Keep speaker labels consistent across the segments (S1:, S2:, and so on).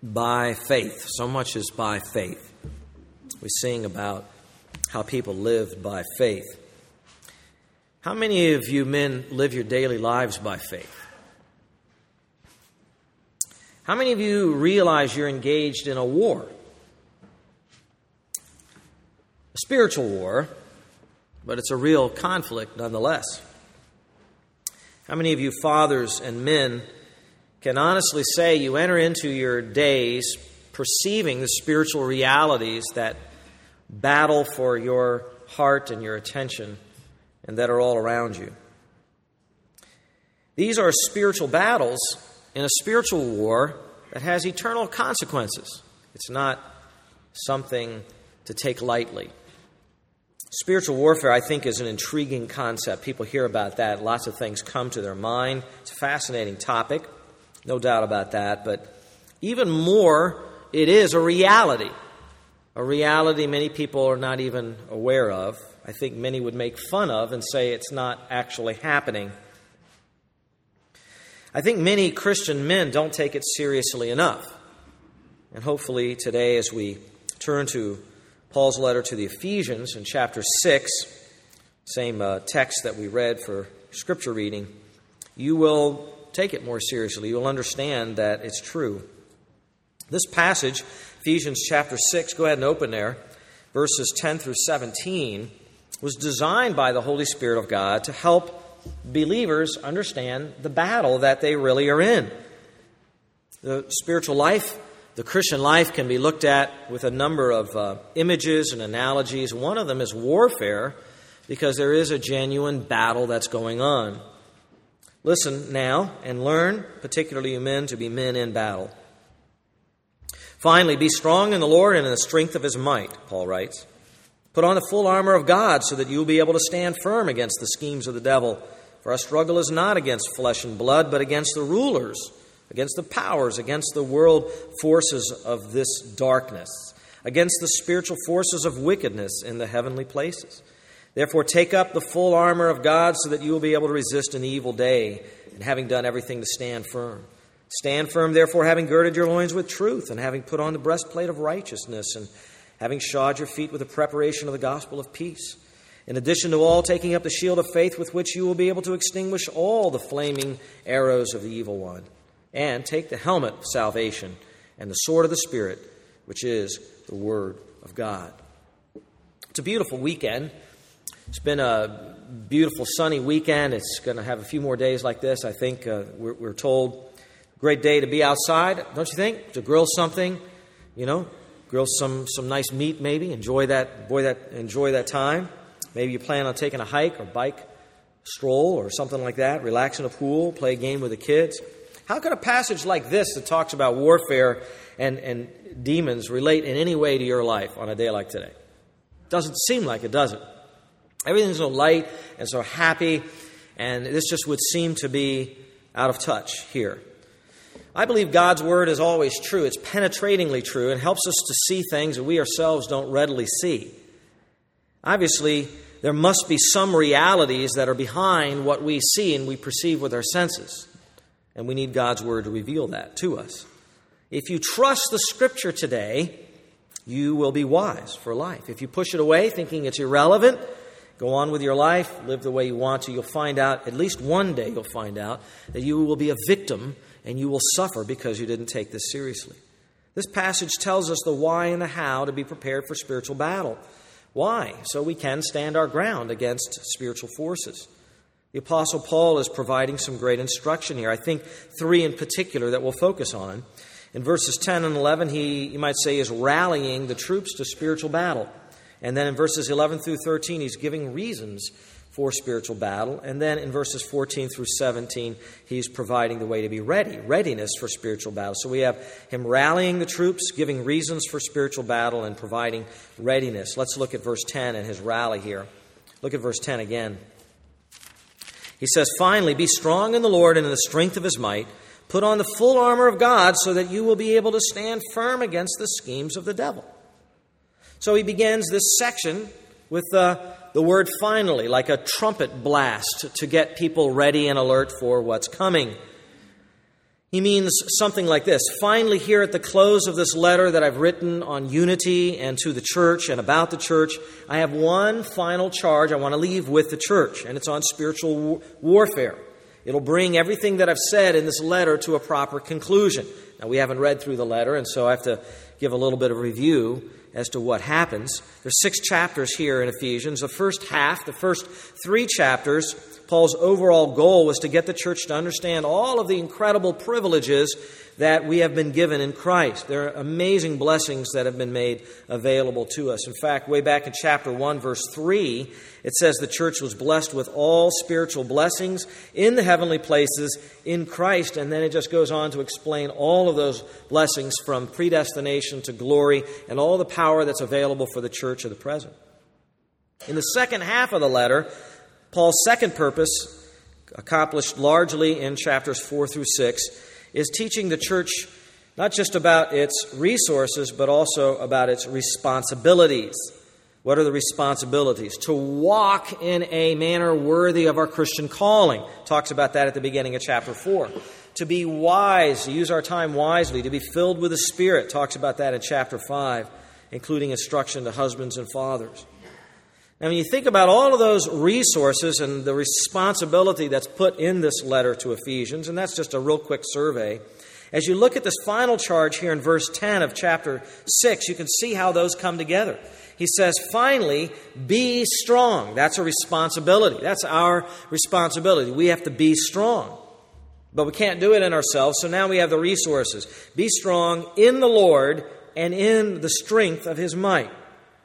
S1: by faith. So much is by faith. We sing about how people lived by faith. How many of you men live your daily lives by faith? How many of you realize you're engaged in a war? A spiritual war, but it's a real conflict nonetheless. How many of you fathers and men can honestly say you enter into your days perceiving the spiritual realities that battle for your heart and your attention and that are all around you? These are spiritual battles in a spiritual war that has eternal consequences. It's not something to take lightly. Spiritual warfare, I think, is an intriguing concept. People hear about that. Lots of things come to their mind. It's a fascinating topic, no doubt about that. But even more, it is a reality many people are not even aware of. I think many would make fun of and say it's not actually happening. I think many Christian men don't take it seriously enough. And hopefully today, as we turn to Paul's letter to the Ephesians in chapter 6, same text that we read for scripture reading, you will take it more seriously. You will understand that it's true. This passage, Ephesians chapter 6, go ahead and open there, verses 10 through 17, was designed by the Holy Spirit of God to help believers understand the battle that they really are in. The spiritual life, the Christian life, can be looked at with a number of images and analogies. One of them is warfare, because there is a genuine battle that's going on. Listen now and learn, particularly you men, to be men in battle. Finally, be strong in the Lord and in the strength of His might, Paul writes. Put on the full armor of God so that you will be able to stand firm against the schemes of the devil. For our struggle is not against flesh and blood, but against the rulers, against the powers, against the world forces of this darkness, against the spiritual forces of wickedness in the heavenly places. Therefore, take up the full armor of God so that you will be able to resist in the evil day, and having done everything to stand firm. Stand firm, therefore, having girded your loins with truth, and having put on the breastplate of righteousness, and having shod your feet with the preparation of the gospel of peace. In addition to all, taking up the shield of faith with which you will be able to extinguish all the flaming arrows of the evil one. And take the helmet of salvation and the sword of the Spirit, which is the Word of God. It's a beautiful weekend. It's been a beautiful sunny weekend. It's going to have a few more days like this, I think. We're told. Great day to be outside, don't you think? To grill something, grill some nice meat maybe. Enjoy that time. Maybe you plan on taking a hike or bike stroll or something like that. Relax in a pool, play a game with the kids. How could a passage like this that talks about warfare and demons relate in any way to your life on a day like today? Doesn't seem like it, does it? Everything's so light and so happy, and this just would seem to be out of touch here. I believe God's Word is always true. It's penetratingly true and helps us to see things that we ourselves don't readily see. Obviously, there must be some realities that are behind what we see and we perceive with our senses. And we need God's Word to reveal that to us. If you trust the Scripture today, you will be wise for life. If you push it away thinking it's irrelevant, go on with your life, live the way you want to, you'll find out, at least one day you'll find out, that you will be a victim and you will suffer because you didn't take this seriously. This passage tells us the why and the how to be prepared for spiritual battle. Why? So we can stand our ground against spiritual forces. The Apostle Paul is providing some great instruction here. I think three in particular that we'll focus on. In verses 10 and 11, he, you might say, is rallying the troops to spiritual battle. And then in verses 11 through 13, he's giving reasons for spiritual battle. And then in verses 14 through 17, he's providing the way to be ready, readiness for spiritual battle. So we have him rallying the troops, giving reasons for spiritual battle, and providing readiness. Let's look at verse 10 and his rally here. Look at verse 10 again. He says, "Finally, be strong in the Lord and in the strength of His might. Put on the full armor of God so that you will be able to stand firm against the schemes of the devil." So he begins this section with the word finally, like a trumpet blast to get people ready and alert for what's coming. He means something like this. Finally, here at the close of this letter that I've written on unity and to the church and about the church, I have one final charge I want to leave with the church, and it's on spiritual warfare. It'll bring everything that I've said in this letter to a proper conclusion. Now, we haven't read through the letter, and so I have to give a little bit of review as to what happens. There's 6 chapters here in Ephesians. The first half, the first 3 chapters, Paul's overall goal was to get the church to understand all of the incredible privileges that we have been given in Christ. There are amazing blessings that have been made available to us. In fact, way back in chapter 1, verse 3, it says the church was blessed with all spiritual blessings in the heavenly places in Christ. And then it just goes on to explain all of those blessings from predestination to glory and all the power that's available for the church of the present. In the second half of the letter, Paul's second purpose, accomplished largely in chapters 4 through 6, is teaching the church not just about its resources, but also about its responsibilities. What are the responsibilities? To walk in a manner worthy of our Christian calling. Talks about that at the beginning of chapter 4. To be wise, to use our time wisely, to be filled with the Spirit. Talks about that in chapter 5, including instruction to husbands and fathers. Now, when you think about all of those resources and the responsibility that's put in this letter to Ephesians, and that's just a real quick survey, as you look at this final charge here in verse 10 of chapter 6, you can see how those come together. He says, finally, be strong. That's a responsibility. That's our responsibility. We have to be strong. But we can't do it in ourselves, so now we have the resources. Be strong in the Lord and in the strength of His might.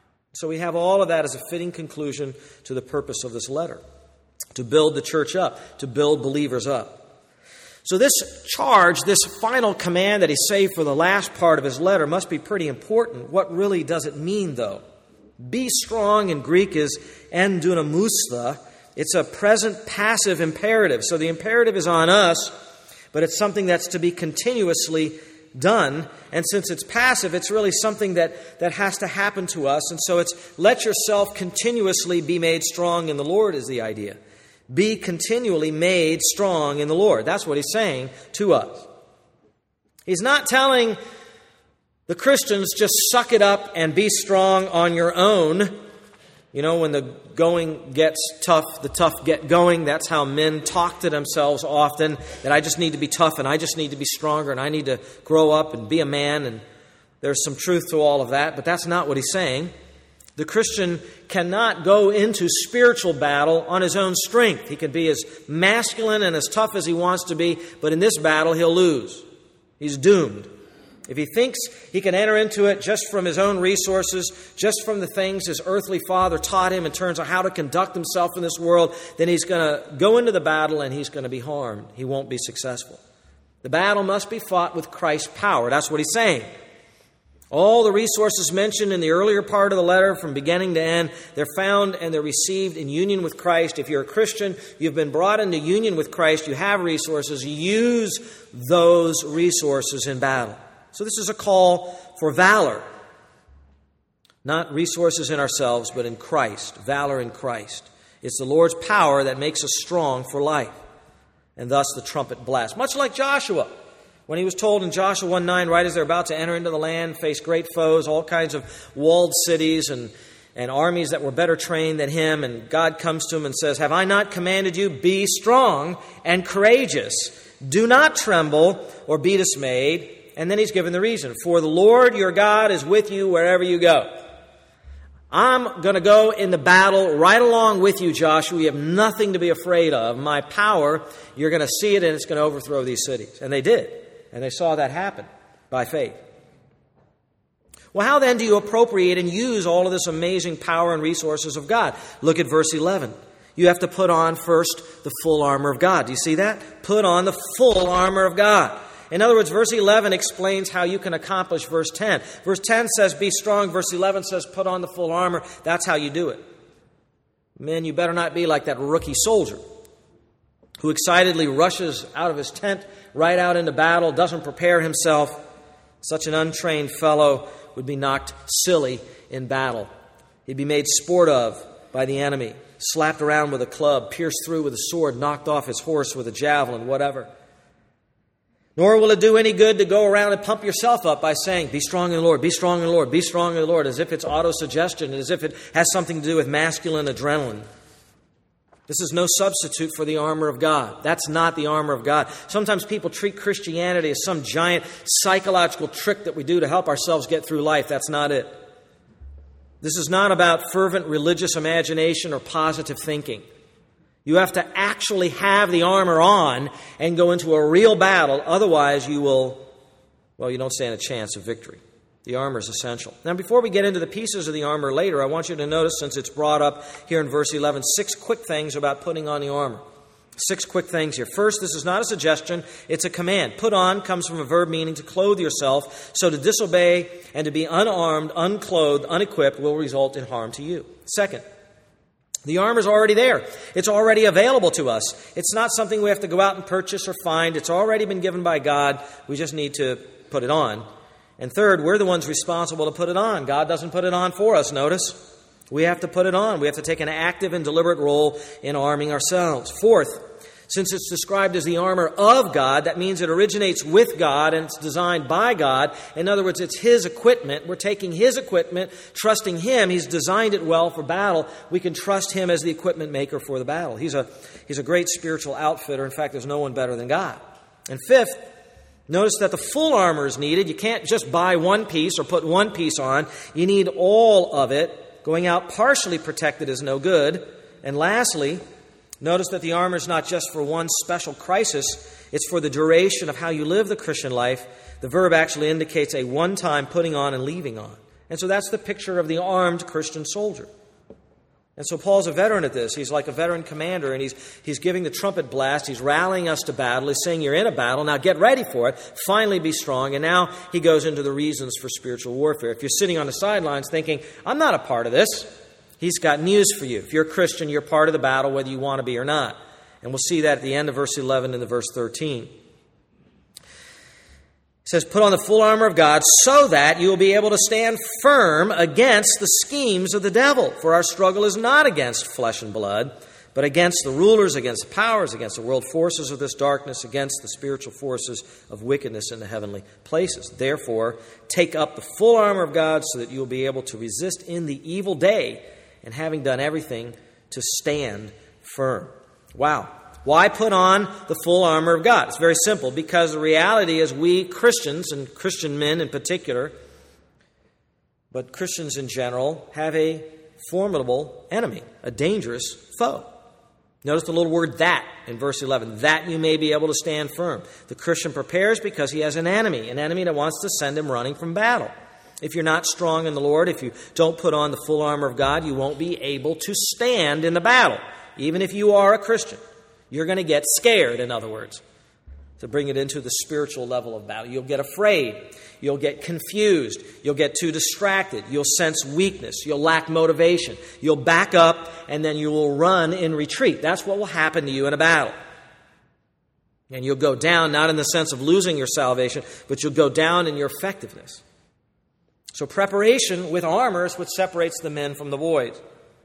S1: So we have all of that as a fitting conclusion to the purpose of this letter, to build the church up, to build believers up. So this charge, this final command that he saved for the last part of his letter must be pretty important. What really does it mean, though? Be strong in Greek is endunamusta. It's a present passive imperative. So the imperative is on us, but it's something that's to be continuously done. And since it's passive, it's really something that has to happen to us. And so it's let yourself continuously be made strong in the Lord is the idea. Be continually made strong in the Lord. That's what he's saying to us. He's not telling the Christians just suck it up and be strong on your own. You know, when the going gets tough, the tough get going. That's how men talk to themselves often, that I just need to be tough and I just need to be stronger and I need to grow up and be a man. And there's some truth to all of that, but that's not what he's saying. The Christian cannot go into spiritual battle on his own strength. He can be as masculine and as tough as he wants to be, but in this battle he'll lose. He's doomed. If he thinks he can enter into it just from his own resources, just from the things his earthly father taught him in terms of how to conduct himself in this world, then he's going to go into the battle and he's going to be harmed. He won't be successful. The battle must be fought with Christ's power. That's what he's saying. All the resources mentioned in the earlier part of the letter from beginning to end, they're found and they're received in union with Christ. If you're a Christian, you've been brought into union with Christ, you have resources, use those resources in battle. So this is a call for valor. Not resources in ourselves, but in Christ. Valor in Christ. It's the Lord's power that makes us strong for life. And thus the trumpet blast. Much like Joshua. When he was told in Joshua 1:9, right as they're about to enter into the land, face great foes, all kinds of walled cities and armies that were better trained than him. And God comes to him and says, have I not commanded you, be strong and courageous. Do not tremble or be dismayed. And then he's given the reason. For the Lord your God is with you wherever you go. I'm going to go in the battle right along with you, Joshua. You have nothing to be afraid of. My power, you're going to see it and it's going to overthrow these cities. And they did. And they saw that happen by faith. Well, how then do you appropriate and use all of this amazing power and resources of God? Look at verse 11. You have to put on first the full armor of God. Do you see that? Put on the full armor of God. In other words, verse 11 explains how you can accomplish verse 10. Verse 10 says, be strong. Verse 11 says, put on the full armor. That's how you do it. Men, you better not be like that rookie soldier who excitedly rushes out of his tent right out into battle, doesn't prepare himself. Such an untrained fellow would be knocked silly in battle. He'd be made sport of by the enemy, slapped around with a club, pierced through with a sword, knocked off his horse with a javelin, whatever. Nor will it do any good to go around and pump yourself up by saying, be strong in the Lord, be strong in the Lord, be strong in the Lord, as if it's autosuggestion, as if it has something to do with masculine adrenaline. This is no substitute for the armor of God. That's not the armor of God. Sometimes people treat Christianity as some giant psychological trick that we do to help ourselves get through life. That's not it. This is not about fervent religious imagination or positive thinking. You have to actually have the armor on and go into a real battle. Otherwise, you don't stand a chance of victory. The armor is essential. Now, before we get into the pieces of the armor later, I want you to notice, since it's brought up here in verse 11, 6 quick things about putting on the armor. 6 quick things here. First, this is not a suggestion, it's a command. Put on comes from a verb meaning to clothe yourself, so to disobey and to be unarmed, unclothed, unequipped will result in harm to you. Second, the armor is already there. It's already available to us. It's not something we have to go out and purchase or find. It's already been given by God. We just need to put it on. And third, we're the ones responsible to put it on. God doesn't put it on for us, notice. We have to put it on. We have to take an active and deliberate role in arming ourselves. Fourth, since it's described as the armor of God, that means it originates with God and it's designed by God. In other words, it's His equipment. We're taking His equipment, trusting Him. He's designed it well for battle. We can trust Him as the equipment maker for the battle. He's a great spiritual outfitter. In fact, there's no one better than God. And fifth, notice that the full armor is needed. You can't just buy one piece or put one piece on. You need all of it. Going out partially protected is no good. And lastly, notice that the armor is not just for one special crisis. It's for the duration of how you live the Christian life. The verb actually indicates a one-time putting on and leaving on. And so that's the picture of the armed Christian soldier. And so Paul's a veteran at this. He's like a veteran commander, and he's giving the trumpet blast. He's rallying us to battle. He's saying, you're in a battle. Now get ready for it. Finally be strong. And now he goes into the reasons for spiritual warfare. If you're sitting on the sidelines thinking, I'm not a part of this, he's got news for you. If you're a Christian, you're part of the battle, whether you want to be or not. And we'll see that at the end of verse 11 and the verse 13. It says, put on the full armor of God so that you will be able to stand firm against the schemes of the devil. For our struggle is not against flesh and blood, but against the rulers, against the powers, against the world forces of this darkness, against the spiritual forces of wickedness in the heavenly places. Therefore, take up the full armor of God so that you will be able to resist in the evil day, and having done everything, to stand firm. Wow. Why put on the full armor of God? It's very simple, because the reality is we Christians, and Christian men in particular, but Christians in general, have a formidable enemy, a dangerous foe. Notice the little word that in verse 11, that you may be able to stand firm. The Christian prepares because he has an enemy that wants to send him running from battle. If you're not strong in the Lord, if you don't put on the full armor of God, you won't be able to stand in the battle, even if you are a Christian. You're going to get scared, in other words, to bring it into the spiritual level of battle. You'll get afraid. You'll get confused. You'll get too distracted. You'll sense weakness. You'll lack motivation. You'll back up, and then you will run in retreat. That's what will happen to you in a battle. And you'll go down, not in the sense of losing your salvation, but you'll go down in your effectiveness. So preparation with armor is what separates the men from the boys.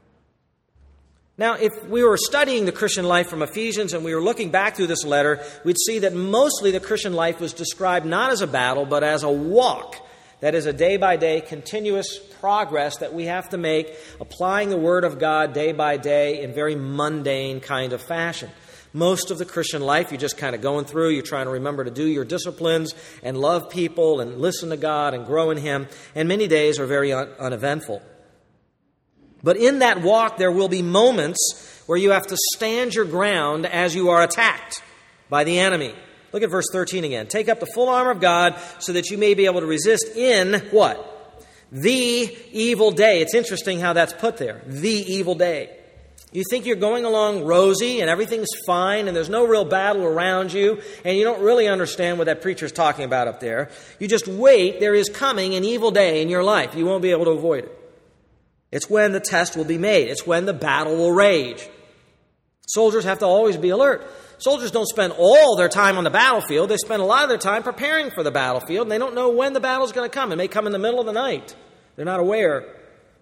S1: Now, if we were studying the Christian life from Ephesians and we were looking back through this letter, we'd see that mostly the Christian life was described not as a battle, but as a walk. That is a day-by-day, continuous progress that we have to make, applying the Word of God day by day in very mundane kind of fashion. Most of the Christian life, you're just kind of going through, you're trying to remember to do your disciplines and love people and listen to God and grow in Him, and many days are very uneventful. But in that walk, there will be moments where you have to stand your ground as you are attacked by the enemy. Look at verse 13 again. Take up the full armor of God so that you may be able to resist in what? The evil day. It's interesting how that's put there. The evil day. You think you're going along rosy and everything's fine and there's no real battle around you and you don't really understand what that preacher's talking about up there. You just wait. There is coming an evil day in your life. You won't be able to avoid it. It's when the test will be made. It's when the battle will rage. Soldiers have to always be alert. Soldiers don't spend all their time on the battlefield. They spend a lot of their time preparing for the battlefield, and they don't know when the battle's going to come. It may come in the middle of the night. They're not aware.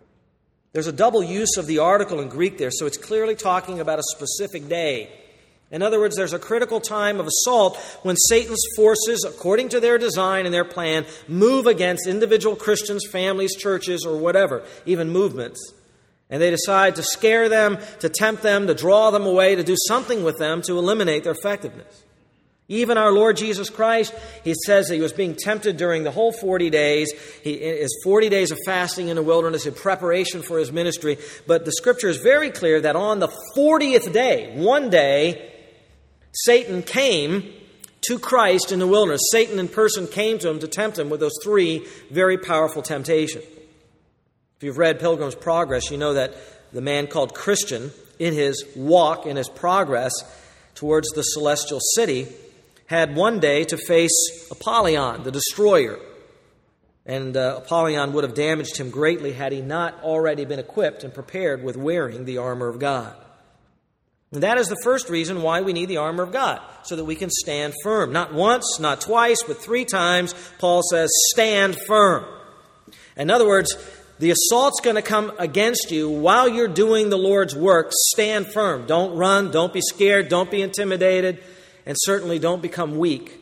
S1: There's a double use of the article in Greek there, so it's clearly talking about a specific day. In other words, there's a critical time of assault when Satan's forces, according to their design and their plan, move against individual Christians, families, churches, or whatever, even movements. And they decide to scare them, to tempt them, to draw them away, to do something with them to eliminate their effectiveness. Even our Lord Jesus Christ, he says that he was being tempted during the whole 40 days. His 40 days of fasting in the wilderness in preparation for his ministry. But the Scripture is very clear that on the 40th day, one day, Satan came to Christ in the wilderness. Satan in person came to him to tempt him with those three very powerful temptations. If you've read Pilgrim's Progress, you know that the man called Christian, in his walk, in his progress towards the celestial city, had one day to face Apollyon, the destroyer. And Apollyon would have damaged him greatly had he not already been equipped and prepared with wearing the armor of God. And that is the first reason why we need the armor of God, so that we can stand firm. Not once, not twice, but 3 times, Paul says, stand firm. In other words, the assault's going to come against you while you're doing the Lord's work. Stand firm. Don't run. Don't be scared. Don't be intimidated. And certainly don't become weak.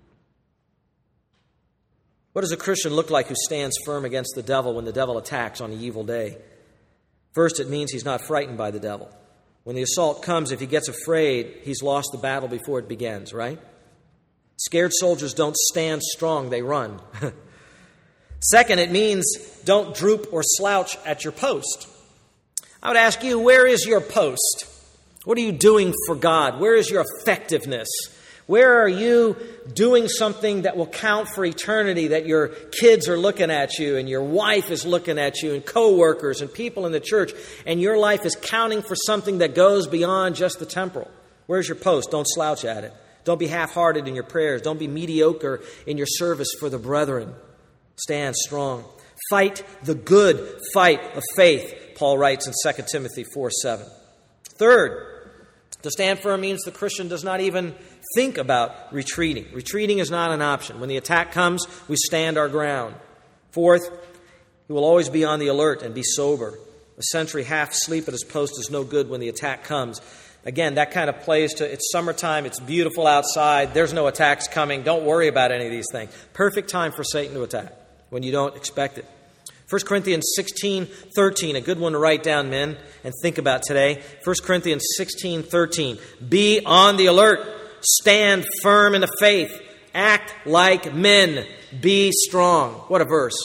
S1: What does a Christian look like who stands firm against the devil when the devil attacks on the evil day? First, it means he's not frightened by the devil. When the assault comes, if he gets afraid, he's lost the battle before it begins, right? Scared soldiers don't stand strong, they run. Second, it means don't droop or slouch at your post. I would ask you, where is your post? What are you doing for God? Where is your effectiveness? Where are you doing something that will count for eternity, that your kids are looking at you and your wife is looking at you and co-workers and people in the church, and your life is counting for something that goes beyond just the temporal? Where's your post? Don't slouch at it. Don't be half-hearted in your prayers. Don't be mediocre in your service for the brethren. Stand strong. Fight the good fight of faith, Paul writes in 2 Timothy 4:7. Third, to stand firm means the Christian does not even think about retreating. Retreating is not an option. When the attack comes, we stand our ground. Fourth, he will always be on the alert and be sober. A sentry half asleep at his post is no good when the attack comes. Again, that kind of plays to, it's summertime, it's beautiful outside, there's no attacks coming, don't worry about any of these things. Perfect time for Satan to attack when you don't expect it. 1 Corinthians 16:13, a good one to write down, men, and think about today. 1 Corinthians 16:13, be on the alert, stand firm in the faith, act like men, be strong. What a verse.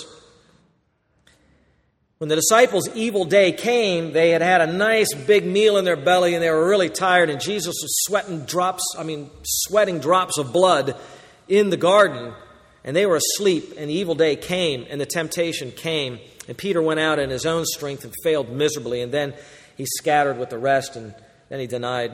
S1: When the disciples' evil day came, they had had a nice big meal in their belly and they were really tired, and Jesus was sweating drops of blood in the garden. And they were asleep, and the evil day came, and the temptation came. And Peter went out in his own strength and failed miserably. And then he scattered with the rest, and then he denied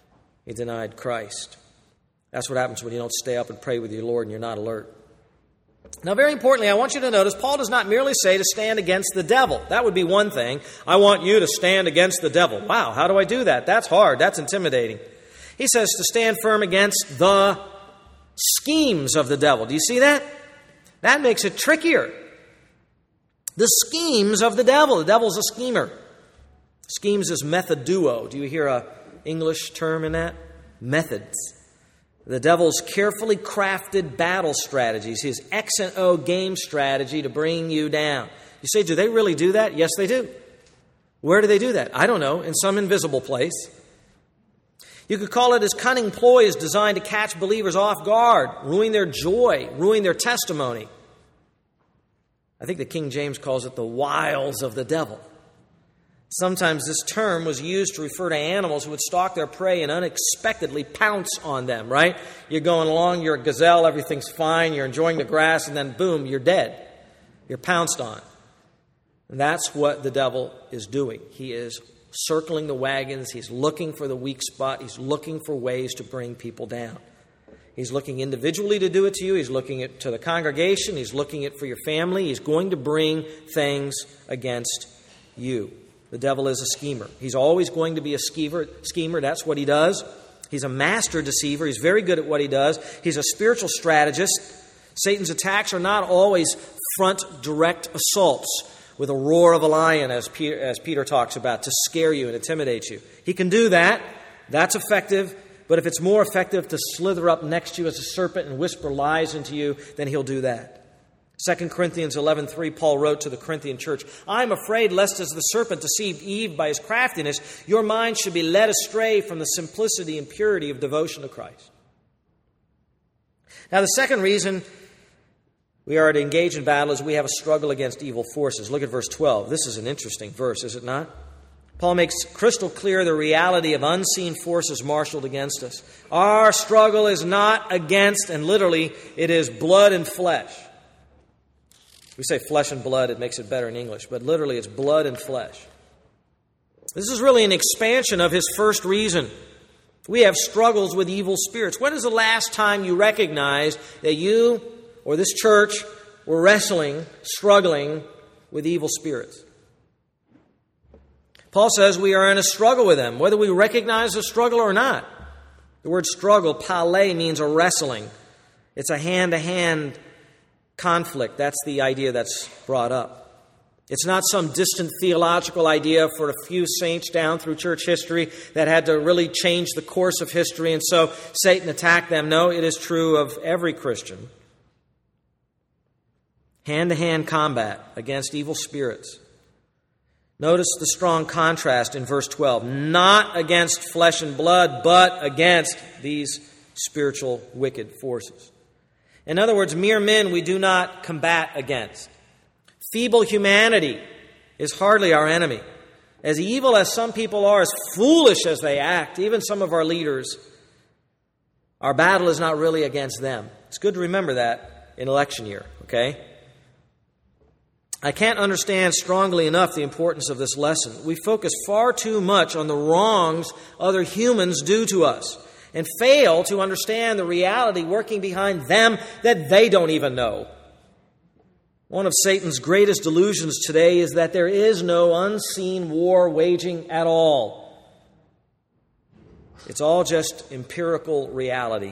S1: Christ. That's what happens when you don't stay up and pray with your Lord and you're not alert. Now, very importantly, I want you to notice, Paul does not merely say to stand against the devil. That would be one thing. I want you to stand against the devil. Wow, how do I do that? That's hard. That's intimidating. He says to stand firm against the schemes of the devil. Do you see that? That makes it trickier. The schemes of the devil. The devil's a schemer. Schemes is methoduo. Do you hear an English term in that? Methods. The devil's carefully crafted battle strategies, his X and O game strategy to bring you down. You say, do they really do that? Yes, they do. Where do they do that? I don't know. In some invisible place. You could call it his cunning ploys designed to catch believers off guard, ruin their joy, ruin their testimony. I think the King James calls it the wiles of the devil. Sometimes this term was used to refer to animals who would stalk their prey and unexpectedly pounce on them, right? You're going along, you're a gazelle, everything's fine, you're enjoying the grass, and then boom, you're dead. You're pounced on. And that's what the devil is doing. He is circling the wagons. He's looking for the weak spot. He's looking for ways to bring people down. He's looking individually to do it to you. He's looking to the congregation. He's looking at for your family. He's going to bring things against you. The devil is a schemer. He's always going to be a schemer. That's what he does. He's a master deceiver. He's very good at what he does. He's a spiritual strategist. Satan's attacks are not always front direct assaults with a roar of a lion, as Peter talks about, to scare you and intimidate you. He can do that. That's effective. But if it's more effective to slither up next to you as a serpent and whisper lies into you, then he'll do that. 2 Corinthians 11:3, Paul wrote to the Corinthian church, "I'm afraid lest as the serpent deceived Eve by his craftiness, your mind should be led astray from the simplicity and purity of devotion to Christ." Now, the second reason we are to engage in battle is we have a struggle against evil forces. Look at verse 12. This is an interesting verse, is it not? Paul makes crystal clear the reality of unseen forces marshaled against us. Our struggle is not against, and literally, it is blood and flesh. We say flesh and blood, it makes it better in English, but literally it's blood and flesh. This is really an expansion of his first reason. We have struggles with evil spirits. When is the last time you recognized that you or this church were struggling with evil spirits? Paul says we are in a struggle with them, whether we recognize the struggle or not. The word struggle, pale, means a wrestling. It's a hand-to-hand conflict. That's the idea that's brought up. It's not some distant theological idea for a few saints down through church history that had to really change the course of history, and so Satan attacked them. No, it is true of every Christian. Hand-to-hand combat against evil spirits. Notice the strong contrast in verse 12. Not against flesh and blood, but against these spiritual wicked forces. In other words, mere men we do not combat against. Feeble humanity is hardly our enemy. As evil as some people are, as foolish as they act, even some of our leaders, our battle is not really against them. It's good to remember that in election year, okay? I can't understand strongly enough the importance of this lesson. We focus far too much on the wrongs other humans do to us and fail to understand the reality working behind them that they don't even know. One of Satan's greatest delusions today is that there is no unseen war waging at all. It's all just empirical reality.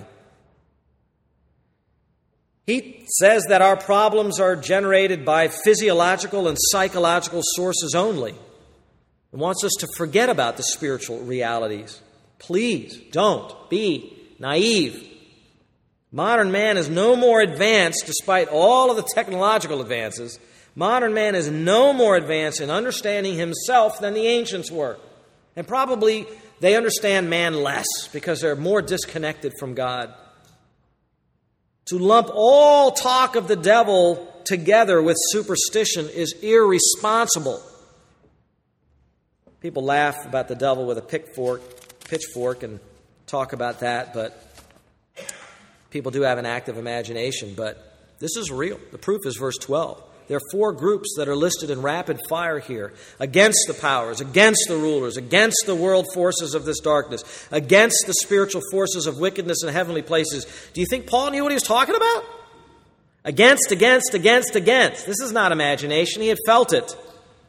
S1: He says that our problems are generated by physiological and psychological sources only. He wants us to forget about the spiritual realities. Please don't be naive. Modern man is no more advanced, despite all of the technological advances. Modern man is no more advanced in understanding himself than the ancients were. And probably they understand man less because they're more disconnected from God. To lump all talk of the devil together with superstition is irresponsible. People laugh about the devil with a pitchfork and talk about that, but people do have an active imagination. But this is real. The proof is verse 12. There are 4 groups that are listed in rapid fire here. Against the powers, against the rulers, against the world forces of this darkness, against the spiritual forces of wickedness in heavenly places. Do you think Paul knew what he was talking about? Against. This is not imagination. He had felt it.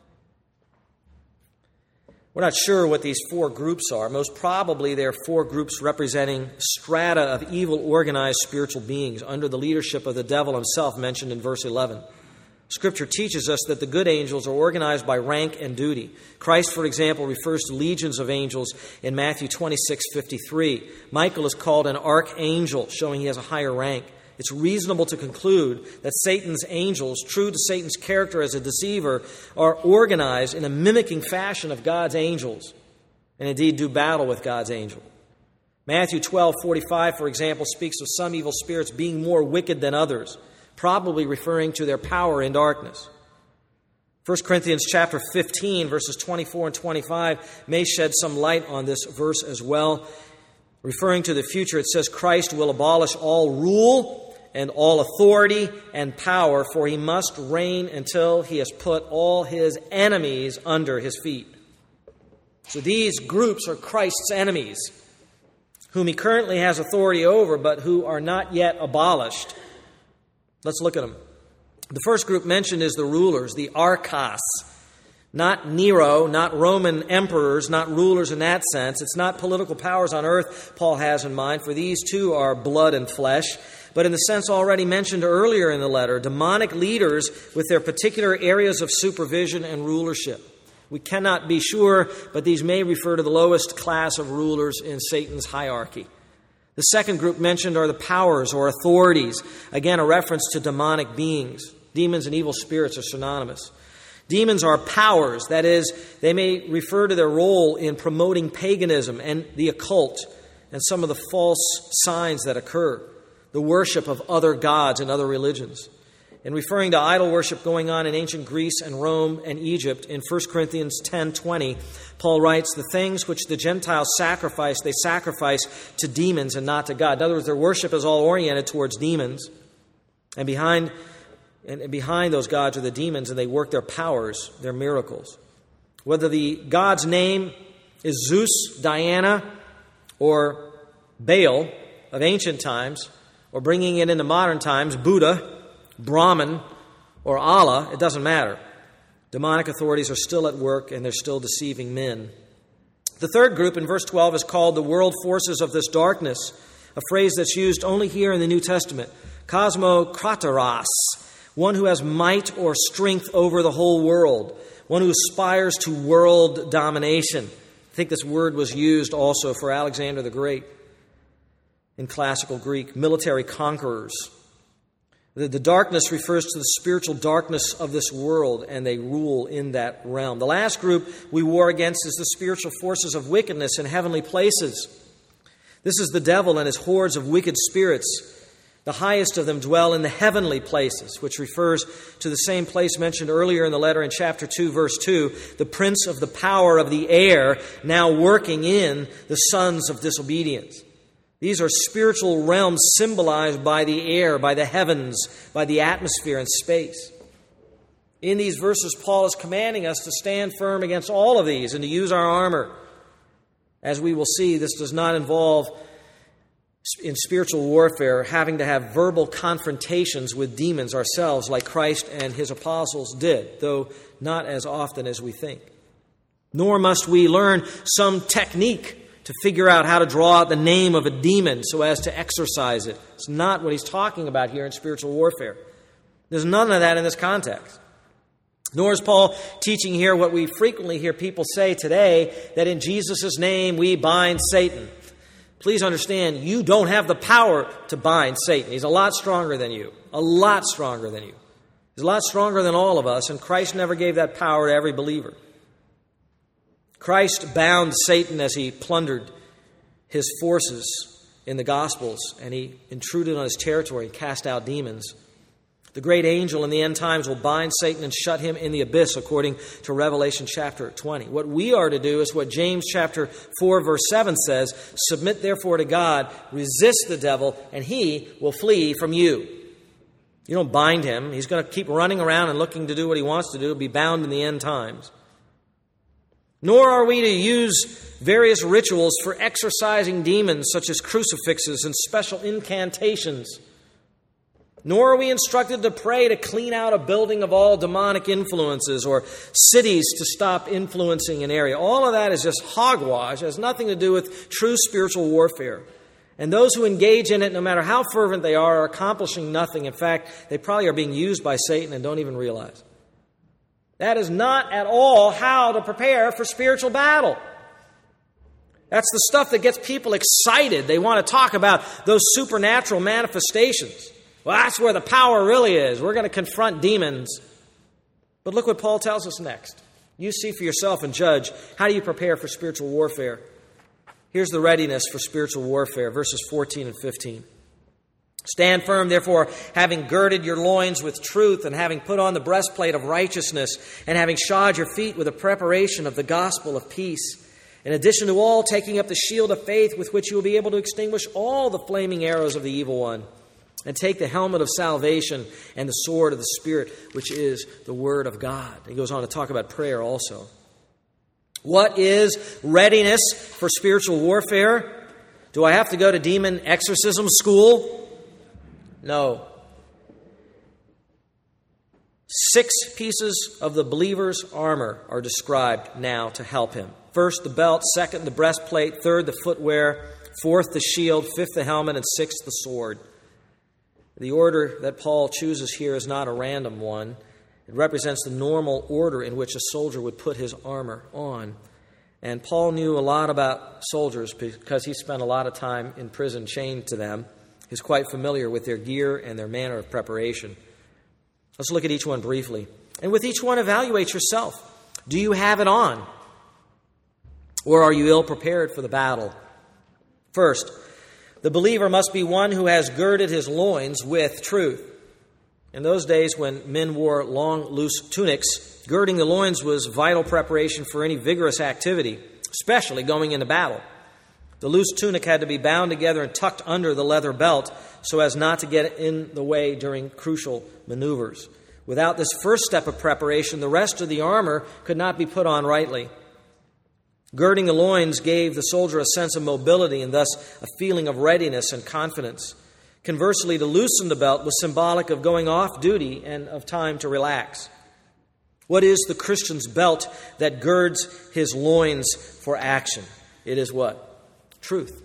S1: We're not sure what these 4 groups are. Most probably there are 4 groups representing strata of evil organized spiritual beings under the leadership of the devil himself mentioned in verse 11. Scripture teaches us that the good angels are organized by rank and duty. Christ, for example, refers to legions of angels in Matthew 26:53. Michael is called an archangel, showing he has a higher rank. It's reasonable to conclude that Satan's angels, true to Satan's character as a deceiver, are organized in a mimicking fashion of God's angels, and indeed do battle with God's angel. Matthew 12:45, for example, speaks of some evil spirits being more wicked than others, probably referring to their power in darkness. 1 Corinthians chapter 15, verses 24 and 25 may shed some light on this verse as well. Referring to the future, it says, Christ will abolish all rule and all authority and power, for he must reign until he has put all his enemies under his feet. So these groups are Christ's enemies, whom he currently has authority over, but who are not yet abolished. Let's look at them. The first group mentioned is the rulers, the archos. Not Nero, not Roman emperors, not rulers in that sense. It's not political powers on earth Paul has in mind, for these too are blood and flesh. But in the sense already mentioned earlier in the letter, demonic leaders with their particular areas of supervision and rulership. We cannot be sure, but these may refer to the lowest class of rulers in Satan's hierarchy. The second group mentioned are the powers or authorities. Again, a reference to demonic beings. Demons and evil spirits are synonymous. Demons are powers. That is, they may refer to their role in promoting paganism and the occult and some of the false signs that occur, the worship of other gods and other religions. In referring to idol worship going on in ancient Greece and Rome and Egypt, in 1 Corinthians 10:20, Paul writes, "The things which the Gentiles sacrifice, they sacrifice to demons and not to God." In other words, their worship is all oriented towards demons. And behind those gods are the demons, and they work their powers, their miracles. Whether the god's name is Zeus, Diana, or Baal of ancient times, or bringing it into modern times, Buddha, Brahman, or Allah, it doesn't matter. Demonic authorities are still at work, and they're still deceiving men. The third group in verse 12 is called the world forces of this darkness, a phrase that's used only here in the New Testament. Cosmokratoros, one who has might or strength over the whole world, one who aspires to world domination. I think this word was used also for Alexander the Great in classical Greek, military conquerors. The darkness refers to the spiritual darkness of this world, and they rule in that realm. The last group we war against is the spiritual forces of wickedness in heavenly places. This is the devil and his hordes of wicked spirits. The highest of them dwell in the heavenly places, which refers to the same place mentioned earlier in the letter in chapter 2, verse 2, the prince of the power of the air, now working in the sons of disobedience. These are spiritual realms symbolized by the air, by the heavens, by the atmosphere and space. In these verses, Paul is commanding us to stand firm against all of these and to use our armor. As we will see, this does not involve, in spiritual warfare, having to have verbal confrontations with demons ourselves like Christ and his apostles did, though not as often as we think. Nor must we learn some technique to figure out how to draw out the name of a demon so as to exorcise it. It's not what he's talking about here in spiritual warfare. There's none of that in this context. Nor is Paul teaching here what we frequently hear people say today, that in Jesus' name we bind Satan. Please understand, you don't have the power to bind Satan. He's a lot stronger than you. A lot stronger than you. He's a lot stronger than all of us, and Christ never gave that power to every believer. Christ bound Satan as he plundered his forces in the Gospels, and he intruded on his territory and cast out demons. The great angel in the end times will bind Satan and shut him in the abyss, according to Revelation chapter 20. What we are to do is what James chapter 4, verse 7 says, "Submit therefore to God, resist the devil, and he will flee from you." You don't bind him. He's going to keep running around and looking to do what he wants to do, be bound in the end times. Nor are we to use various rituals for exorcising demons, such as crucifixes and special incantations. Nor are we instructed to pray to clean out a building of all demonic influences or cities to stop influencing an area. All of that is just hogwash. It has nothing to do with true spiritual warfare. And those who engage in it, no matter how fervent they are accomplishing nothing. In fact, they probably are being used by Satan and don't even realize. That is not at all how to prepare for spiritual battle. That's the stuff that gets people excited. They want to talk about those supernatural manifestations. Well, that's where the power really is. We're going to confront demons. But look what Paul tells us next. You see for yourself and judge. How do you prepare for spiritual warfare? Here's the readiness for spiritual warfare, verses 14 and 15. "Stand firm, therefore, having girded your loins with truth, and having put on the breastplate of righteousness, and having shod your feet with the preparation of the gospel of peace. In addition to all, taking up the shield of faith with which you will be able to extinguish all the flaming arrows of the evil one. And take the helmet of salvation and the sword of the Spirit, which is the word of God." He goes on to talk about prayer also. What is readiness for spiritual warfare? Do I have to go to demon exorcism school? No. 6 pieces of the believer's armor are described now to help him. First, the belt. Second, the breastplate. Third, the footwear. Fourth, the shield. Fifth, the helmet. And sixth, the sword. The order that Paul chooses here is not a random one. It represents the normal order in which a soldier would put his armor on. And Paul knew a lot about soldiers because he spent a lot of time in prison chained to them. He's quite familiar with their gear and their manner of preparation. Let's look at each one briefly. And with each one, evaluate yourself. Do you have it on? Or are you ill prepared for the battle? First, the believer must be one who has girded his loins with truth. In those days when men wore long, loose tunics, girding the loins was vital preparation for any vigorous activity, especially going into battle. The loose tunic had to be bound together and tucked under the leather belt so as not to get in the way during crucial maneuvers. Without this first step of preparation, the rest of the armor could not be put on rightly. Girding the loins gave the soldier a sense of mobility and thus a feeling of readiness and confidence. Conversely, to loosen the belt was symbolic of going off duty and of time to relax. What is the Christian's belt that girds his loins for action? It is what? Truth.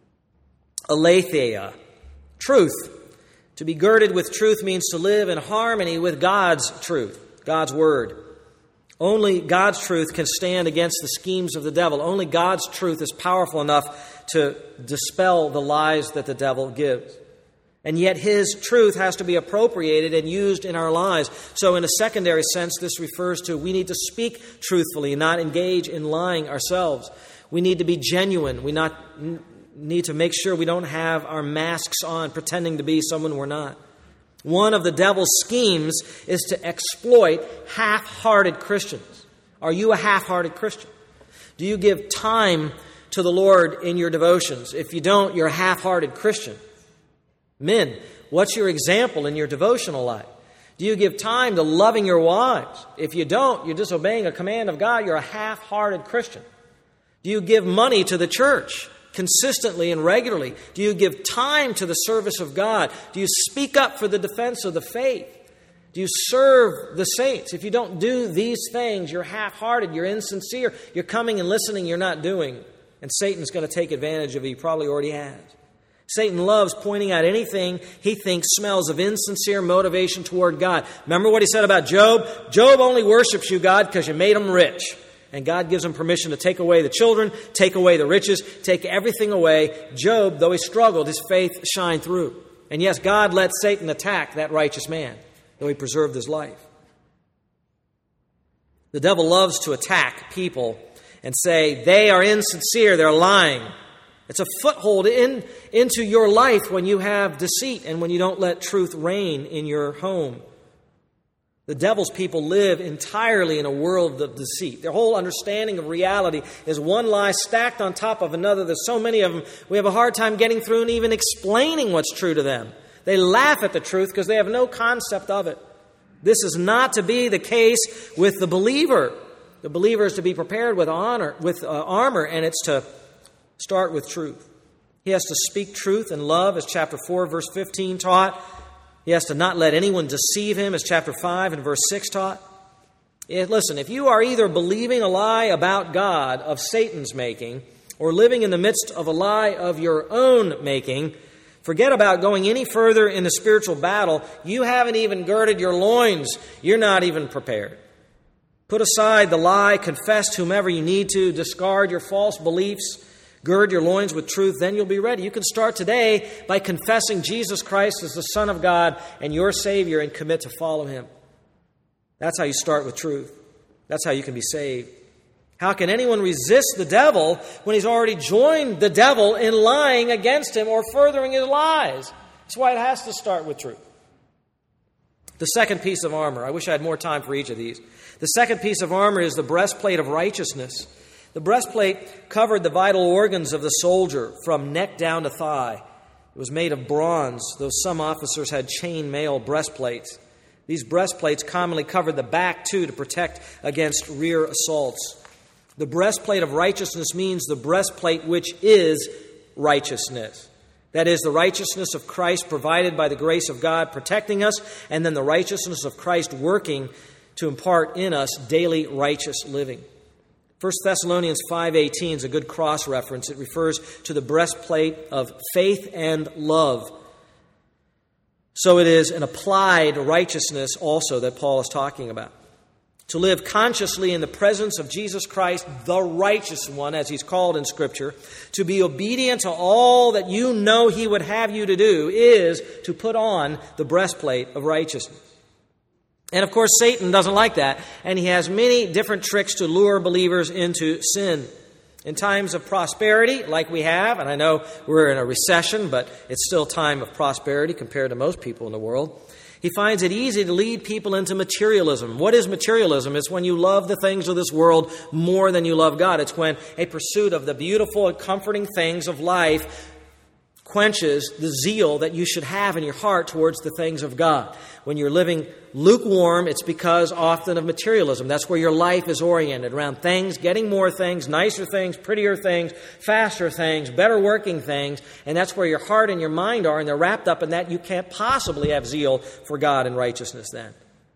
S1: Aletheia. Truth. To be girded with truth means to live in harmony with God's truth, God's word. Only God's truth can stand against the schemes of the devil. Only God's truth is powerful enough to dispel the lies that the devil gives. And yet his truth has to be appropriated and used in our lives. So in a secondary sense, this refers to we need to speak truthfully and not engage in lying ourselves. We need to be genuine. We need to make sure we don't have our masks on pretending to be someone we're not. One of the devil's schemes is to exploit half-hearted Christians. Are you a half-hearted Christian? Do you give time to the Lord in your devotions? If you don't, you're a half-hearted Christian. Men, what's your example in your devotional life? Do you give time to loving your wives? If you don't, you're disobeying a command of God. You're a half-hearted Christian. Do you give money to the church consistently and regularly? Do you give time to the service of God? Do you speak up for the defense of the faith? Do you serve the saints? If you don't do these things, you're half-hearted, you're insincere, you're coming and listening, you're not doing. And Satan's going to take advantage of it. He probably already has. Satan loves pointing out anything he thinks smells of insincere motivation toward God. Remember what he said about Job? Job only worships you, God, because you made him rich. And God gives him permission to take away the children, take away the riches, take everything away. Job, though he struggled, his faith shined through. And yes, God let Satan attack that righteous man, though he preserved his life. The devil loves to attack people and say, they are insincere, they're lying. It's a foothold into your life when you have deceit and when you don't let truth reign in your home. The devil's people live entirely in a world of deceit. Their whole understanding of reality is one lie stacked on top of another. There's so many of them, we have a hard time getting through and even explaining what's true to them. They laugh at the truth because they have no concept of it. This is not to be the case with the believer. The believer is to be prepared with armor, and it's to start with truth. He has to speak truth in love, as chapter 4, verse 15 taught. He has to not let anyone deceive him, as chapter 5 and verse 6 taught. Listen, if you are either believing a lie about God of Satan's making or living in the midst of a lie of your own making, forget about going any further in the spiritual battle. You haven't even girded your loins. You're not even prepared. Put aside the lie, confess to whomever you need to, discard your false beliefs, gird your loins with truth, then you'll be ready. You can start today by confessing Jesus Christ as the Son of God and your Savior and commit to follow Him. That's how you start with truth. That's how you can be saved. How can anyone resist the devil when he's already joined the devil in lying against him or furthering his lies? That's why it has to start with truth. The second piece of armor. I wish I had more time for each of these. The second piece of armor is the breastplate of righteousness. The breastplate covered the vital organs of the soldier from neck down to thigh. It was made of bronze, though some officers had chain mail breastplates. These breastplates commonly covered the back, too, to protect against rear assaults. The breastplate of righteousness means the breastplate which is righteousness. That is, the righteousness of Christ provided by the grace of God protecting us, and then the righteousness of Christ working to impart in us daily righteous living. 1 Thessalonians 5:18 is a good cross-reference. It refers to the breastplate of faith and love. So it is an applied righteousness also that Paul is talking about. to live consciously in the presence of Jesus Christ, the righteous one, as he's called in Scripture, to be obedient to all that you know he would have you to do, is to put on the breastplate of righteousness. And of course, Satan doesn't like that, and he has many different tricks to lure believers into sin. In times of prosperity, like we have, and I know we're in a recession, but it's still a time of prosperity compared to most people in the world, he finds it easy to lead people into materialism. What is materialism? It's when you love the things of this world more than you love God. It's when a pursuit of the beautiful and comforting things of life quenches the zeal that you should have in your heart towards the things of God. When you're living lukewarm, it's because often of materialism. That's where your life is oriented, around things, getting more things, nicer things, prettier things, faster things, better working things. And that's where your heart and your mind are, and they're wrapped up in that. You can't possibly have zeal for God and righteousness then.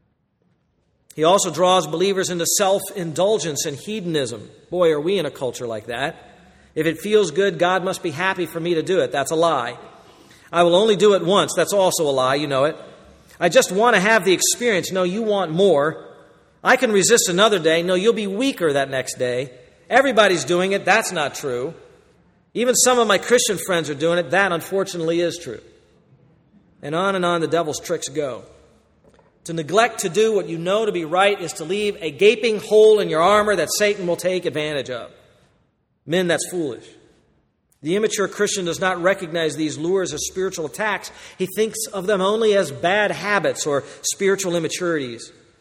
S1: He also draws believers into self-indulgence and hedonism. Boy, are we in a culture like that. If it feels good, God must be happy for me to do it. That's a lie. I will only do it once. That's also a lie. You know it. I just want to have the experience. No, you want more. I can resist another day. No, you'll be weaker that next day. Everybody's doing it. That's not true. Even some of my Christian friends are doing it. That, unfortunately, is true. And on the devil's tricks go. To neglect to do what you know to be right is to leave a gaping hole in your armor that Satan will take advantage of. Men, that's foolish. The immature Christian does not recognize these lures as spiritual attacks. He thinks of them only as bad habits or spiritual immaturities.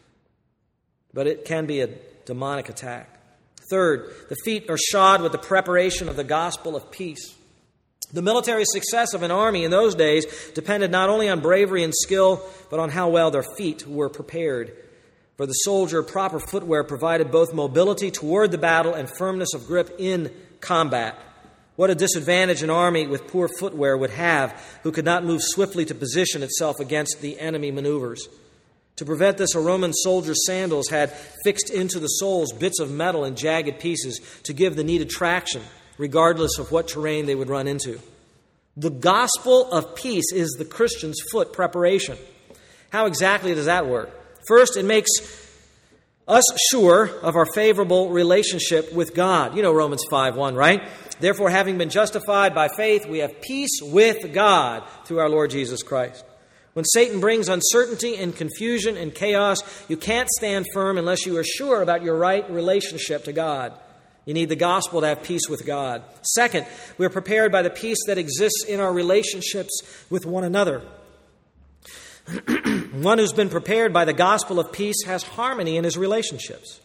S1: But it can be a demonic attack. Third, the feet are shod with the preparation of the gospel of peace. The military success of an army in those days depended not only on bravery and skill, but on how well their feet were prepared. For the soldier, proper footwear provided both mobility toward the battle and firmness of grip in combat. What a disadvantage an army with poor footwear would have, who could not move swiftly to position itself against the enemy maneuvers. To prevent this, a Roman soldier's sandals had fixed into the soles bits of metal in jagged pieces to give the needed traction, regardless of what terrain they would run into. The gospel of peace is the Christian's foot preparation. How exactly does that work? First, it makes us sure of our favorable relationship with God. You know Romans 5:1, right? Therefore, having been justified by faith, we have peace with God through our Lord Jesus Christ. When Satan brings uncertainty and confusion and chaos, you can't stand firm unless you are sure about your right relationship to God. You need the gospel to have peace with God. Second, we are prepared by the peace that exists in our relationships with one another. One who's been prepared by the gospel of peace has harmony in his relationships.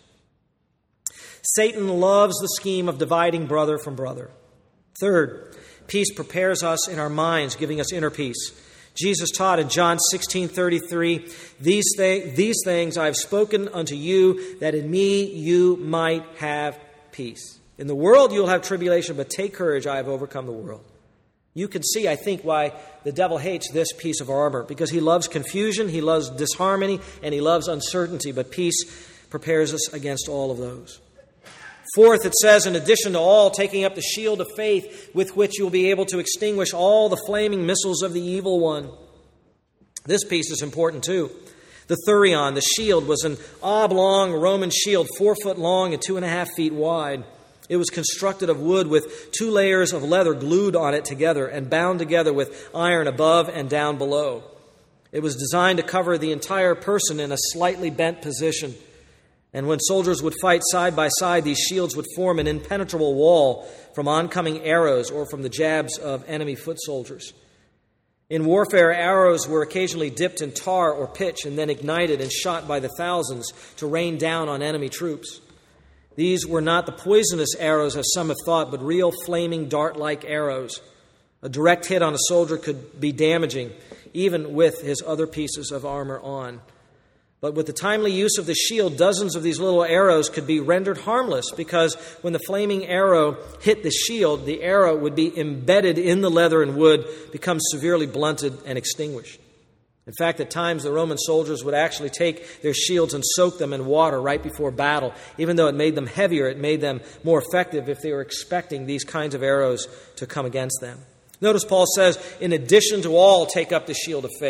S1: Satan loves the scheme of dividing brother from brother. Third, peace prepares us in our minds, giving us inner peace. Jesus taught in John 16:33, These things I have spoken unto you, that in me you might have peace. In the world you'll have tribulation, but take courage, I have overcome the world. You can see, I think, why the devil hates this piece of armor, because he loves confusion, he loves disharmony, and he loves uncertainty, but peace prepares us against all of those. Fourth, it says, in addition to all, taking up the shield of faith with which you'll be able to extinguish all the flaming missiles of the evil one. This piece is important too. The thurion, the shield, was an oblong Roman shield, 4 foot long and 2.5 feet wide. It was constructed of wood with 2 layers of leather glued on it together and bound together with iron above and down below. It was designed to cover the entire person in a slightly bent position. And when soldiers would fight side by side, these shields would form an impenetrable wall from oncoming arrows or from the jabs of enemy foot soldiers. In warfare, arrows were occasionally dipped in tar or pitch and then ignited and shot by the thousands to rain down on enemy troops. These were not the poisonous arrows, as some have thought, but real flaming dart-like arrows. A direct hit on a soldier could be damaging, even with his other pieces of armor on. But with the timely use of the shield, dozens of these little arrows could be rendered harmless, because when the flaming arrow hit the shield, the arrow would be embedded in the leather and would become severely blunted and extinguished. In fact, at times the Roman soldiers would actually take their shields and soak them in water right before battle. Even though it made them heavier, it made them more effective if they were expecting these kinds of arrows to come against them. Notice Paul says, in addition to all, take up the shield of faith.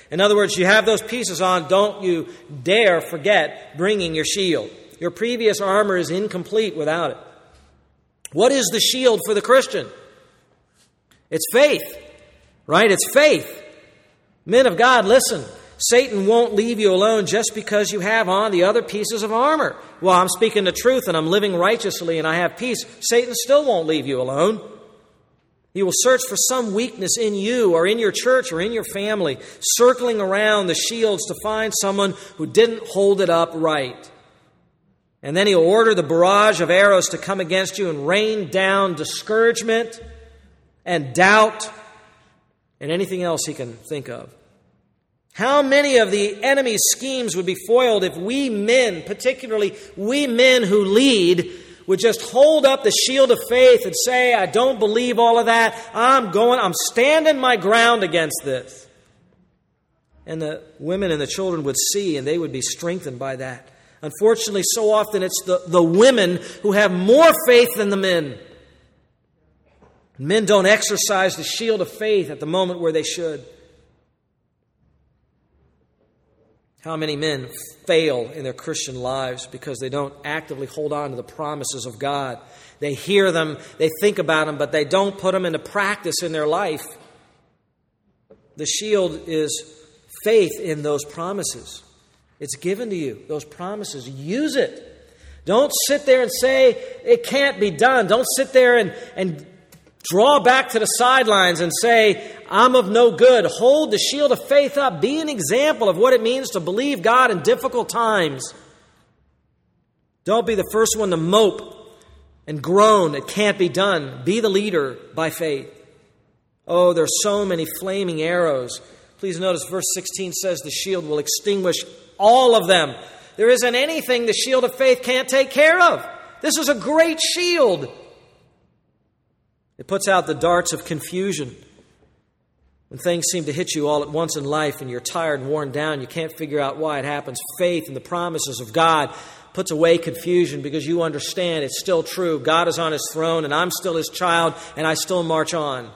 S1: In other words, you have those pieces on, don't you dare forget bringing your shield. Your previous armor is incomplete without it. What is the shield for the Christian? It's faith, right? It's faith. Men of God, listen. Satan won't leave you alone just because you have on the other pieces of armor. Well, I'm speaking the truth and I'm living righteously and I have peace. Satan still won't leave you alone. He will search for some weakness in you or in your church or in your family, circling around the shields to find someone who didn't hold it up right. And then he'll order the barrage of arrows to come against you and rain down discouragement and doubt and anything else he can think of. How many of the enemy's schemes would be foiled if we men, particularly we men who lead, would just hold up the shield of faith and say, I don't believe all of that. I'm standing my ground against this. And the women and the children would see and they would be strengthened by that. Unfortunately, so often it's the women who have more faith than the men. Men don't exercise the shield of faith at the moment where they should. How many men fail in their Christian lives because they don't actively hold on to the promises of God? They hear them, they think about them, but they don't put them into practice in their life. The shield is faith in those promises. It's given to you, those promises. Use it. Don't sit there and say, it can't be done. Don't sit there and draw back to the sidelines and say, I'm of no good. Hold the shield of faith up. Be an example of what it means to believe God in difficult times. Don't be the first one to mope and groan. It can't be done. Be the leader by faith. Oh, there's so many flaming arrows. Please notice verse 16 says the shield will extinguish all of them. There isn't anything the shield of faith can't take care of. This is a great shield. It puts out the darts of confusion. When things seem to hit you all at once in life and you're tired and worn down, you can't figure out why it happens. Faith in the promises of God puts away confusion because you understand it's still true. God is on His throne and I'm still His child and I still march on.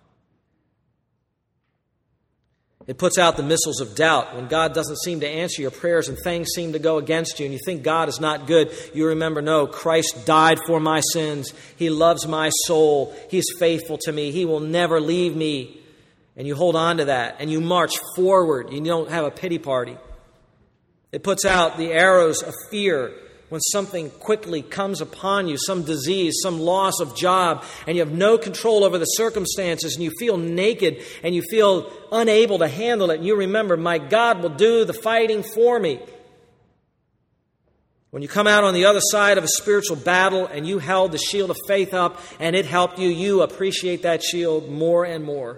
S1: It puts out the missiles of doubt. When God doesn't seem to answer your prayers and things seem to go against you and you think God is not good, you remember, no, Christ died for my sins. He loves my soul. He's faithful to me. He will never leave me. And you hold on to that and you march forward. You don't have a pity party. It puts out the arrows of fear when something quickly comes upon you, some disease, some loss of job, and you have no control over the circumstances, and you feel naked, and you feel unable to handle it, and you remember, my God will do the fighting for me. When you come out on the other side of a spiritual battle, and you held the shield of faith up, and it helped you, you appreciate that shield more and more.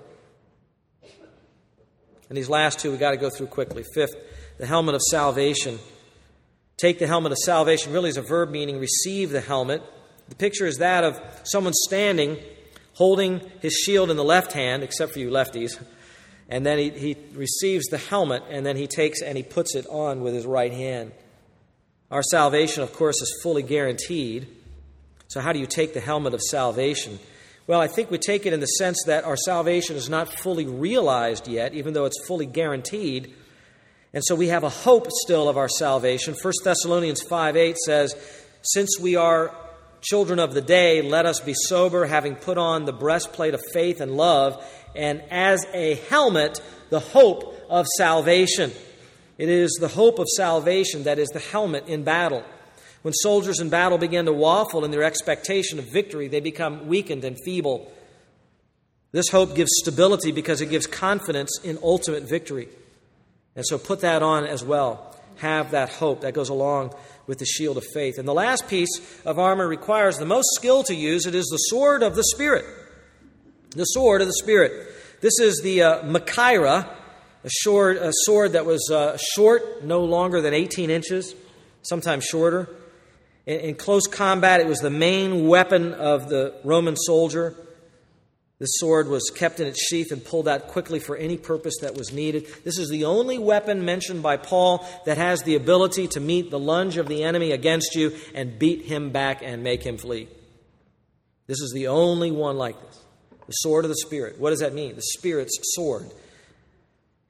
S1: And these last two we've got to go through quickly. Fifth, the helmet of salvation. Take the helmet of salvation really is a verb meaning receive the helmet. The picture is that of someone standing, holding his shield in the left hand, except for you lefties, and then he receives the helmet, and then he takes and he puts it on with his right hand. Our salvation, of course, is fully guaranteed. So how do you take the helmet of salvation? Well, I think we take it in the sense that our salvation is not fully realized yet, even though it's fully guaranteed. And so we have a hope still of our salvation. 1 Thessalonians 5:8 says, since we are children of the day, let us be sober, having put on the breastplate of faith and love, and as a helmet, the hope of salvation. It is the hope of salvation that is the helmet in battle. When soldiers in battle begin to waffle in their expectation of victory, they become weakened and feeble. This hope gives stability because it gives confidence in ultimate victory. And so put that on as well. Have that hope that goes along with the shield of faith. And the last piece of armor requires the most skill to use. It is the sword of the Spirit. The sword of the Spirit. This is the Machaira, a sword that was short, no longer than 18 inches, sometimes shorter. In close combat, it was the main weapon of the Roman soldier. The sword was kept in its sheath and pulled out quickly for any purpose that was needed. This is the only weapon mentioned by Paul that has the ability to meet the lunge of the enemy against you and beat him back and make him flee. This is the only one like this. The sword of the Spirit. What does that mean? The Spirit's sword.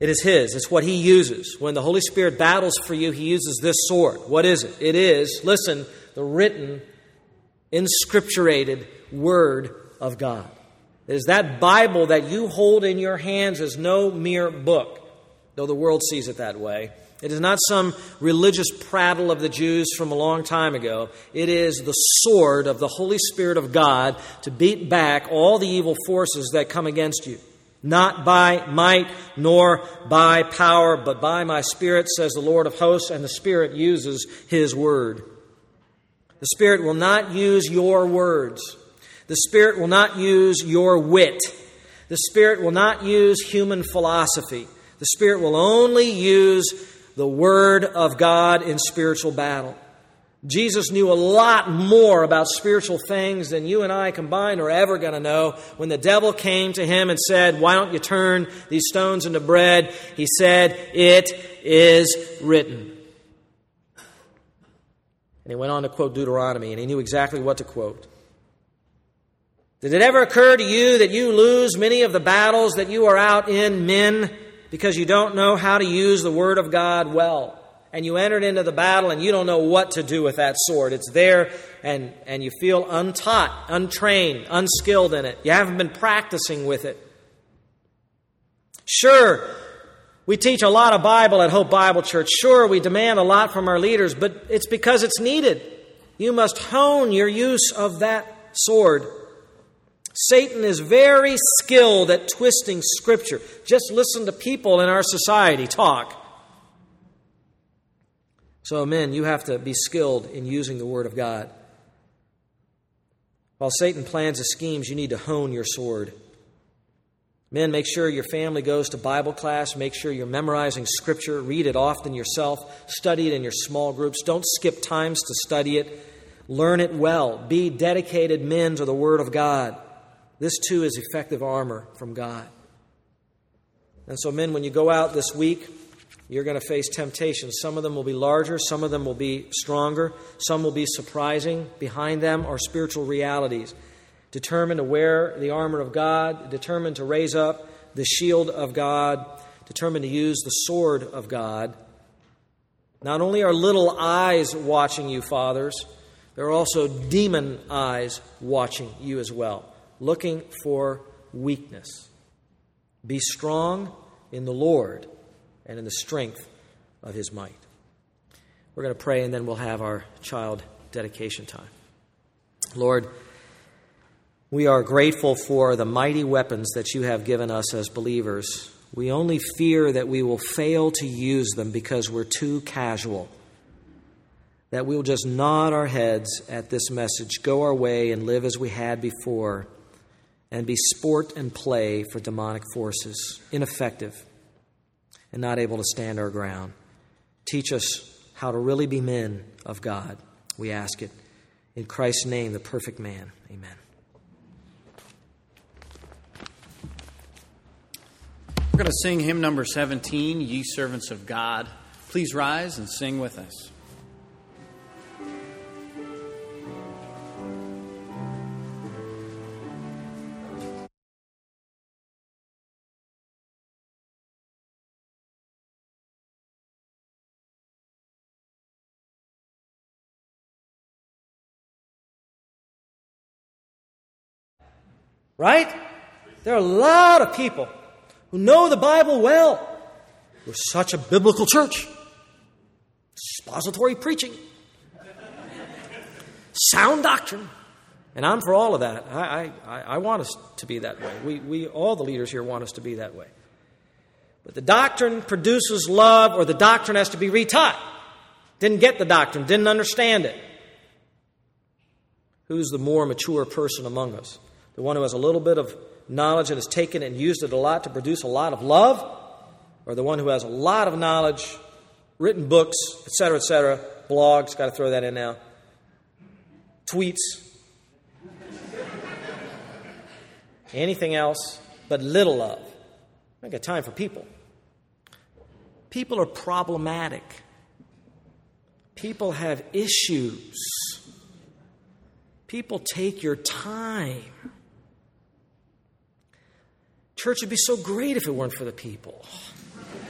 S1: It is His. It's what He uses. When the Holy Spirit battles for you, He uses this sword. What is it? It is, listen, the written, inscripturated Word of God. It is that Bible that you hold in your hands as no mere book, though the world sees it that way. It is not some religious prattle of the Jews from a long time ago. It is the sword of the Holy Spirit of God to beat back all the evil forces that come against you. Not by might nor by power, but by my Spirit, says the Lord of hosts, and the Spirit uses His word. The Spirit will not use your words. The Spirit will not use your wit. The Spirit will not use human philosophy. The Spirit will only use the Word of God in spiritual battle. Jesus knew a lot more about spiritual things than you and I combined are ever going to know. When the devil came to Him and said, "Why don't you turn these stones into bread?" He said, "It is written." And He went on to quote Deuteronomy, and He knew exactly what to quote. Did it ever occur to you that you lose many of the battles that you are out in, men, because you don't know how to use the Word of God well? And you entered into the battle and you don't know what to do with that sword. It's there and you feel untaught, untrained, unskilled in it. You haven't been practicing with it. Sure, we teach a lot of Bible at Hope Bible Church. Sure, we demand a lot from our leaders, but it's because it's needed. You must hone your use of that sword. Satan is very skilled at twisting Scripture. Just listen to people in our society talk. So, men, you have to be skilled in using the Word of God. While Satan plans his schemes, you need to hone your sword. Men, make sure your family goes to Bible class. Make sure you're memorizing Scripture. Read it often yourself. Study it in your small groups. Don't skip times to study it. Learn it well. Be dedicated men to the Word of God. This, too, is effective armor from God. And so, men, when you go out this week, you're going to face temptations. Some of them will be larger. Some of them will be stronger. Some will be surprising. Behind them are spiritual realities. Determined to wear the armor of God. Determined to raise up the shield of God. Determined to use the sword of God. Not only are little eyes watching you, fathers, there are also demon eyes watching you as well, looking for weakness. Be strong in the Lord and in the strength of His might. We're going to pray, and then we'll have our child dedication time. Lord, we are grateful for the mighty weapons that You have given us as believers. We only fear that we will fail to use them because we're too casual, that we'll just nod our heads at this message, go our way, and live as we had before, and be sport and play for demonic forces, ineffective, and not able to stand our ground. Teach us how to really be men of God. We ask it in Christ's name, the perfect man. Amen.
S2: We're going to sing hymn number 17, Ye Servants of God. Please rise and sing with us.
S1: Right? There are a lot of people who know the Bible well. We're such a biblical church. Expository preaching. Sound doctrine. And I'm for all of that. I want us to be that way. We all the leaders here want us to be that way. But the doctrine produces love, or the doctrine has to be retaught. Didn't get the doctrine, didn't understand it. Who's the more mature person among us? The one who has a little bit of knowledge and has taken it and used it a lot to produce a lot of love? Or the one who has a lot of knowledge, written books, etc., blogs, got to throw that in now, tweets, anything else, but little love? I ain't got time for people. People are problematic. People have issues. People take your time. Church would be so great if it weren't for the people.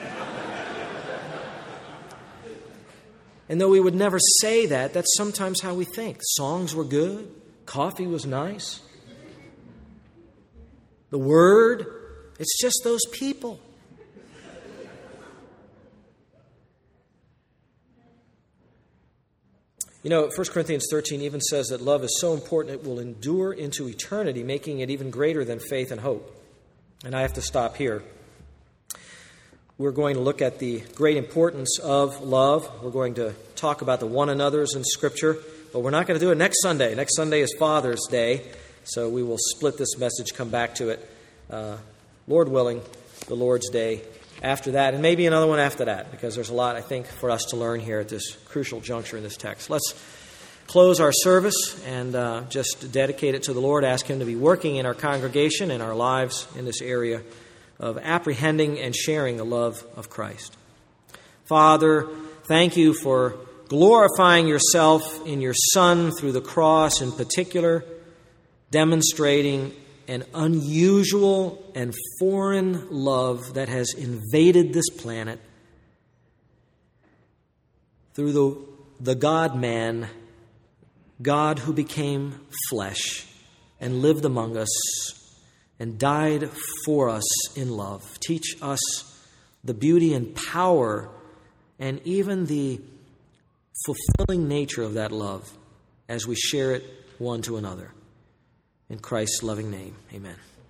S1: And though we would never say that, that's sometimes how we think. Songs were good. Coffee was nice. The Word, it's just those people. You know, 1 Corinthians 13 even says that love is so important it will endure into eternity, making it even greater than faith and hope. And I have to stop here. We're going to look at the great importance of love. We're going to talk about the one another's in Scripture, but we're not going to do it next Sunday. Next Sunday is Father's Day, so we will split this message, come back to it, Lord willing, the Lord's Day after that, and maybe another one after that, because there's a lot, I think, for us to learn here at this crucial juncture in this text. Let's close our service and just dedicate it to the Lord, ask Him to be working in our congregation and our lives in this area of apprehending and sharing the love of Christ. Father, thank You for glorifying Yourself in Your Son through the cross in particular, demonstrating an unusual and foreign love that has invaded this planet through the God-man, God who became flesh and lived among us and died for us in love. Teach us the beauty and power and even the fulfilling nature of that love as we share it one to another. In Christ's loving name, amen.